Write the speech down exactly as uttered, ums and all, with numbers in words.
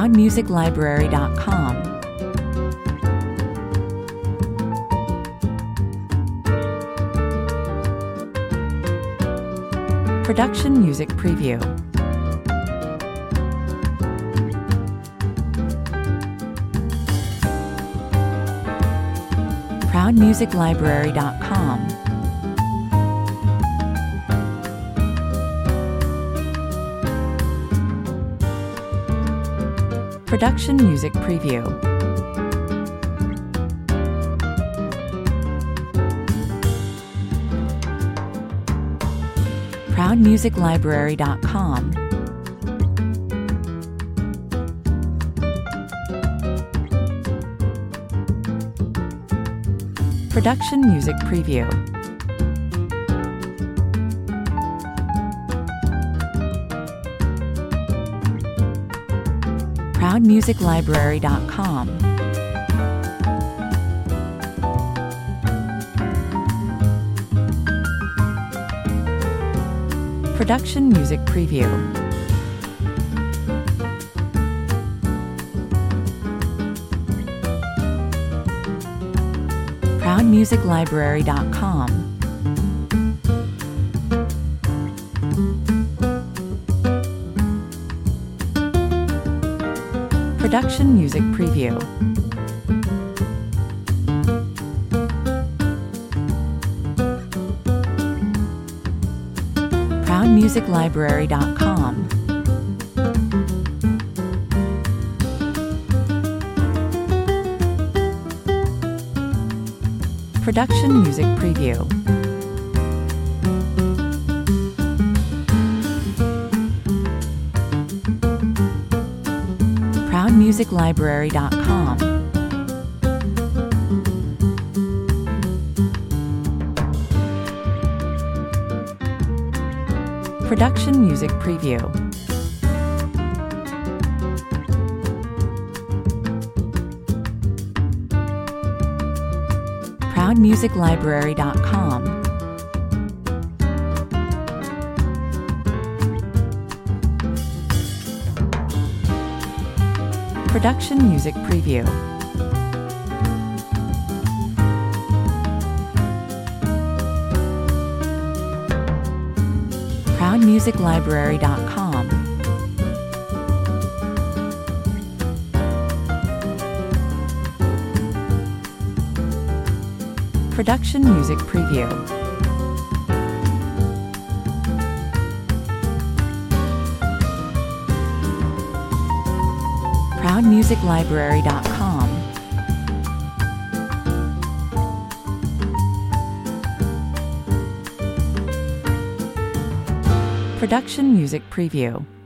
proud music library dot com. Production Music Preview. proud music library dot com. Production Music Preview. proud music library dot com. Production Music Preview. proud music library dot com. Production Music Preview. proud music library dot com. Production Music Preview. proud music library dot com. Production Music Preview. proud music library dot com. Production Music Preview. proud music library dot com. Production Music Preview. proud music library dot com. Production Music Preview. proud music library dot com. Production Music Preview.